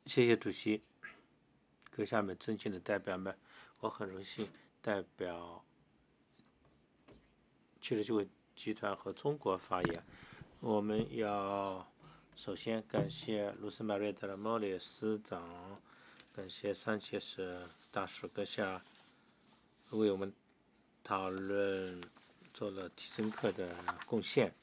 谢谢主席，阁下们尊敬的代表们，我很荣幸代表七十九位集团和中国发言。我们要首先感谢卢斯玛瑞德的莫里司长，感谢桑切斯大使阁下为我们讨论做了深刻的贡献。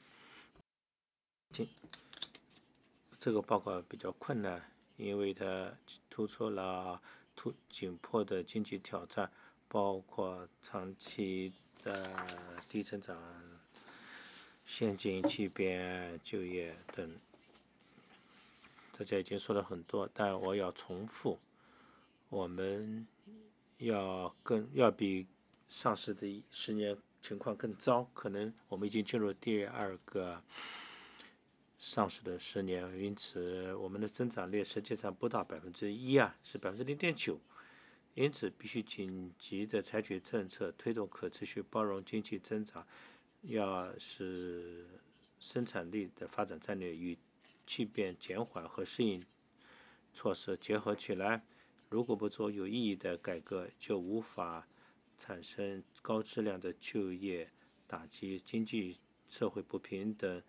这个报告比较困难，因为它突出了紧迫的经济挑战，包括长期的低增长、现金畸变、就业等。大家已经说了很多，但我要重复，我们要比上市的10年情况更糟，可能我们已经进入第二个上市的10年，因此我们的增长率实际上不到1%，是0.9%。因此必须紧急的采取政策，推动可持续包容经济增长，要使生产力的发展战略与畸变减缓和适应措施结合起来。如果不做有意义的改革，就无法产生高质量的就业，打击经济社会不平等，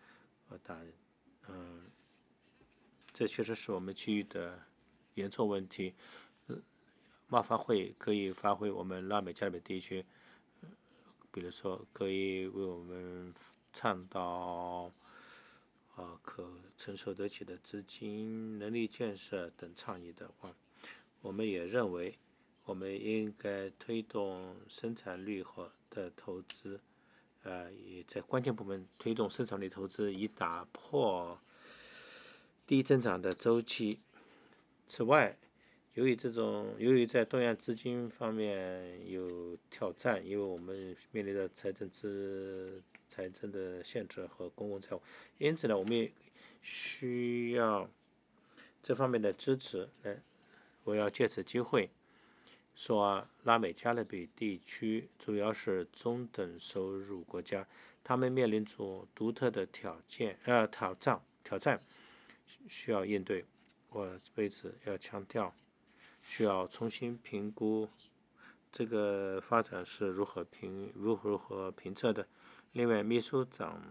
这确实是我们区域的严重问题。贸发会可以发挥我们拉美加勒比地区，比如说可以为我们倡导可承受得起的资金、能力建设等倡议的话，我们也认为我们应该推动生产率的投资，也在关键部门推动生产力投资，以打破低增长的周期。此外，由于在东亚资金方面有挑战，因为我们面临着财政的限制和公共债务，因此呢，我们也需要这方面的支持。我要借此机会说，拉美加勒比地区主要是中等收入国家，他们面临着独特的挑战，需要应对。我为此要强调，需要重新评估这个发展是如何评测的。另外，秘书长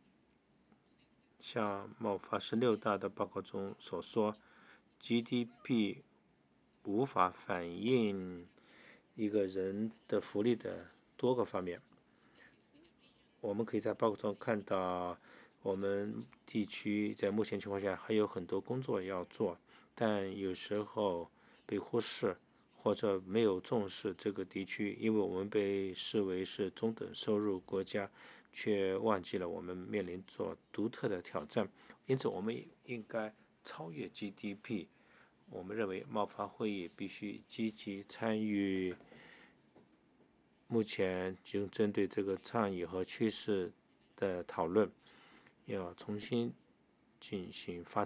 像贸发16大的报告中所说， GDP 无法反映一个人的福利的多个方面。我们可以在报告中看到，我们地区在目前情况下还有很多工作要做，但有时候被忽视或者没有重视这个地区，因为我们被视为是中等收入国家，却忘记了我们面临着独特的挑战。因此我们应该超越 GDP。 我们认为贸发会议必须积极参与目前就针对这个倡议和趋势的讨论，要重新进行发展。